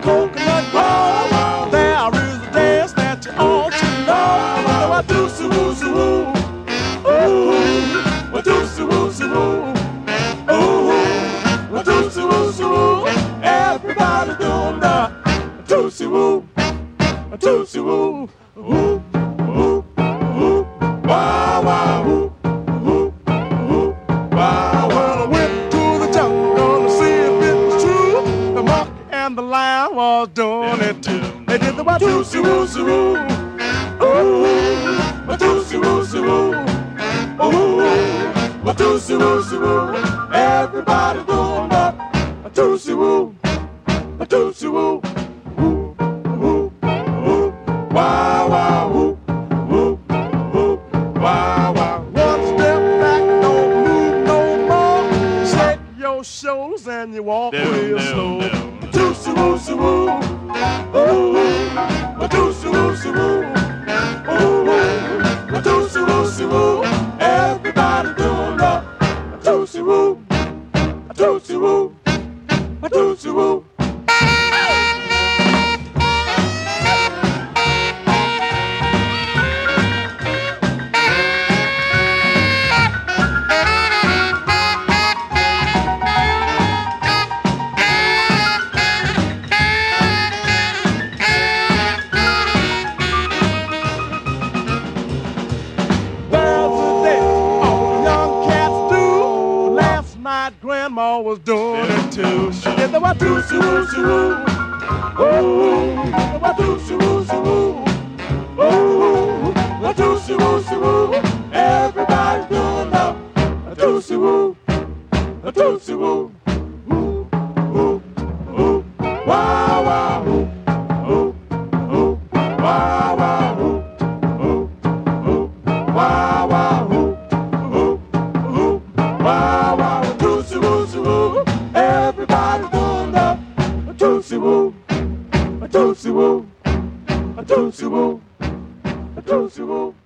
coconut grove. There is a dance that you ought to know. What do su woo su woo? Ooh, what do su woo su woo? Ooh, what do su woo su woo? Everybody doing the tootsie woo, tootsie woo, woo, woo, woo, wow, wow, woo, woo, woo, wow. Well, I went to the jungle to see if it was true. The monkey and the lion was doing it too. They did the what tootsie woo, woo, ooh, what tootsie woo, woo, ooh, what tootsie woo, woo. Everybody doing the tootsie woo, tootsie woo. Wow, wow, whoop, whoop, whoop, wow, wow. One step back, don't move no more. Shake your shoulders and you walk real slow. Tootsie woo, woo, ooh, tootsie woo, woo, ooh, tootsie woo, woo. Everybody doing the tootsie woo, tootsie woo, tootsie woo. Grandma was doing it too. She did the what do su woo su woo. Ooh, the what do su woo su woo. Ooh, what do su woo su woo. Everybody's doing the tootsie woo, the tootsie woo. Ooh, ooh, ooh, wow, wow, ooh, ooh, ooh, wow, wow, ooh, ooh, ooh, wow, wow, ooh, ooh, ooh, wow, wow. Everybody doing the tootsie woo, tootsie woo, tootsie woo, tootsie woo.